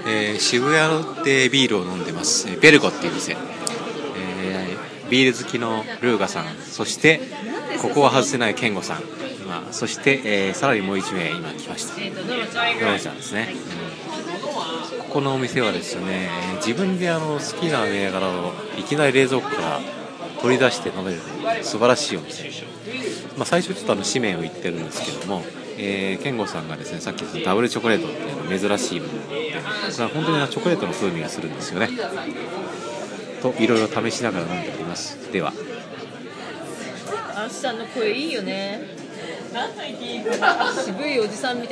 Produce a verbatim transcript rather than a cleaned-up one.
えー、渋谷でビールを飲んでます。ベルゴっていう店、えー、ビール好きのルーガさん、そしてここは外せないケンゴさん、今そして、えー、さらにもういち名今来ました。ドロちゃんですね、うん、ここのお店はですね、自分であの好きな銘柄をいきなり冷蔵庫から取り出して飲める素晴らしいお店、まあ、最初ちょっとあの紙面を言ってるんですけども、えー、ケンゴさんがですね、さっき言ったダブルチョコレートっていうの珍しいものがあって、これは本当にチョコレートの風味がするんですよね。といろいろ試しながら飲んでおります。では、 あっさんの声いいよね。渋いおじさんみたい。